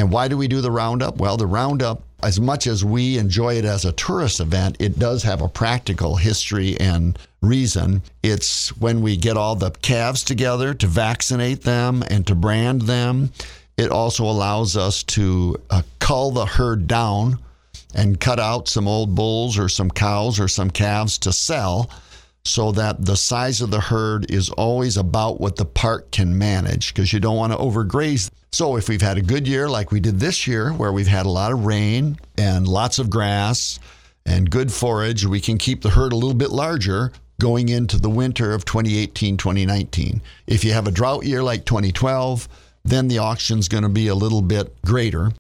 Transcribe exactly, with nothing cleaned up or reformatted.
And why do we do the roundup? Well, the roundup, as much as we enjoy it as a tourist event, it does have a practical history and reason. It's when we get all the calves together to vaccinate them and to brand them. It also allows us to uh, cull the herd down and cut out some old bulls or some cows or some calves to sell, so that the size of the herd is always about what the park can manage, because you don't want to overgraze. So if we've had a good year like we did this year, where we've had a lot of rain and lots of grass and good forage, we can keep the herd a little bit larger going into the winter of twenty eighteen, twenty nineteen. If you have a drought year like twenty twelve, then the auction's going to be a little bit greater.